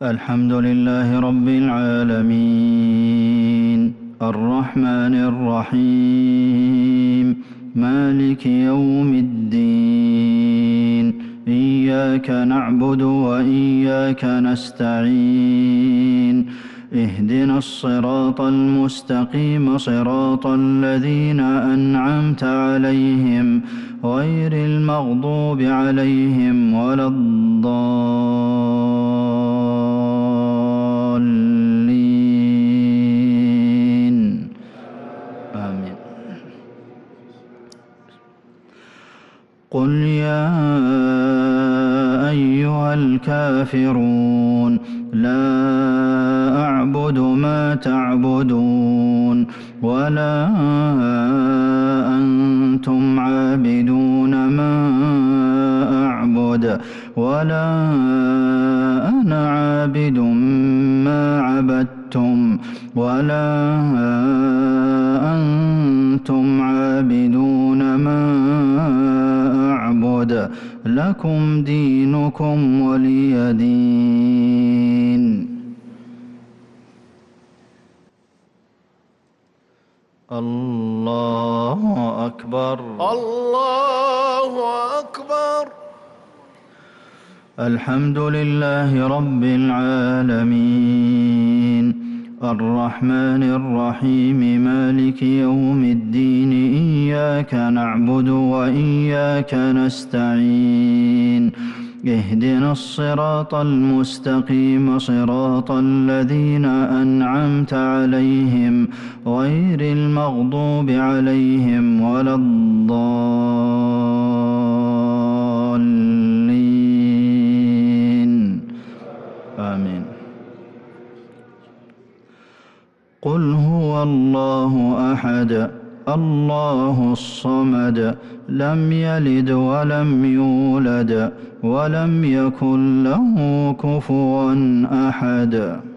الحمد لله رب العالمين الرحمن الرحيم مالك يوم الدين إياك نعبد وإياك نستعين اهدنا الصراط المستقيم صراط الذين أنعمت عليهم غير المغضوب عليهم ولا الضالين آمين. قل يا أيها الكافرون لا أعبد ما تعبدون ولا أنتم عابدون ما أعبد ولا أنا عابد ما عبدتم ولا أنتم عابدون ما أعبد لكم دينكم ولي دين. الله أكبر الله أكبر. الحمد لله رب العالمين الرحمن الرحيم مالك يوم الدين إياك نعبد وإياك نستعين اهدنا الصراط المستقيم صراط الذين أنعمت عليهم غير المغضوب عليهم ولا الضالين آمين. قل هو الله أحد الله الصمد لم يلد ولم يولد ولم يكن له كفوا أحد.